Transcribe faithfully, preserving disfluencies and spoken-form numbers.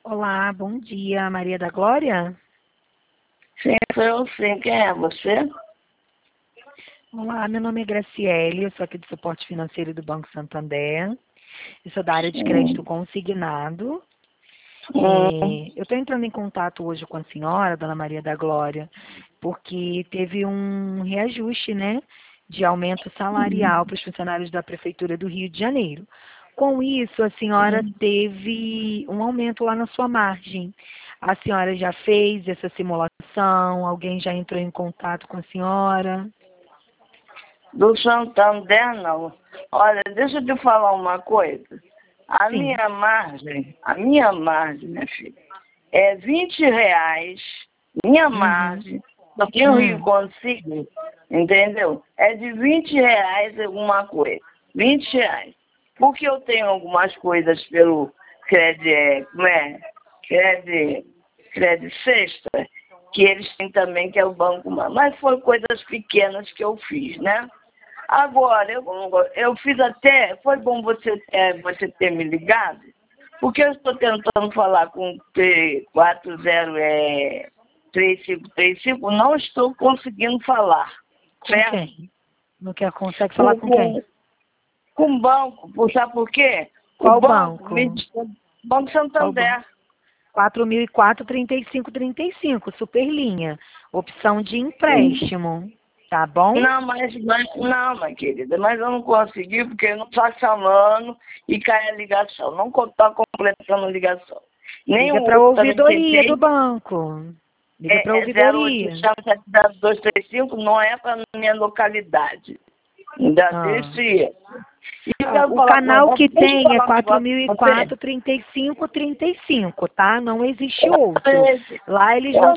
Olá, bom dia, Maria da Glória? Sim, sou eu sim. Quem é você? Olá, meu nome é Graciele, eu sou aqui do suporte financeiro do Banco Santander. Eu sou da área de crédito Hum. consignado. Hum. É, eu estou entrando em contato hoje com a senhora, dona Maria da Glória, porque teve um reajuste, né, de aumento salarial para os funcionários da Prefeitura do Rio de Janeiro. Com isso, a senhora teve um aumento lá na sua margem. A senhora já fez essa simulação? Alguém já entrou em contato com a senhora? Do Santander, não. Olha, deixa eu te falar uma coisa. A Sim. minha margem, a minha margem, minha filha, é vinte reais. Minha Uhum. margem, aqui no Rio Hum. Consigo, entendeu? É de vinte reais alguma coisa. Vinte reais. Porque eu tenho algumas coisas pelo crédito, como é? Crédito, crédito sexta, que eles têm também, que é o banco, mas foram coisas pequenas que eu fiz, né? Agora, eu, eu fiz até, foi bom você, é, você ter me ligado, porque eu estou tentando falar com T quatro zero é, três cinco três cinco, não estou conseguindo falar, Com certo? quem? Não quer, consegue falar Com, com quem? com, com o banco, por- sabe por quê? O Qual banco, banco? me, diz- Banco Qual banco? Santander. quatro mil e quatro, trinta e cinco, trinta e cinco, Superlinha. Opção de empréstimo. Tá bom? Não, mas, mas não, minha querida, mas eu não consegui porque não está chamando e cai a ligação. Não está completando a ligação. Nem Liga o para a outro também ouvidoria do tentei. banco. Liga para a É, é zero ouvidoria. oitocentos sete zero dois três cinco, não é para minha localidade. Ainda Ah. desse. E eu Ah, quero o falar com canal você. que Deixa eu tem é falar um quatro negócio mil e com você. quatro, trinta e cinco, trinta e cinco, tá? Não existe outro. Lá eles Eu não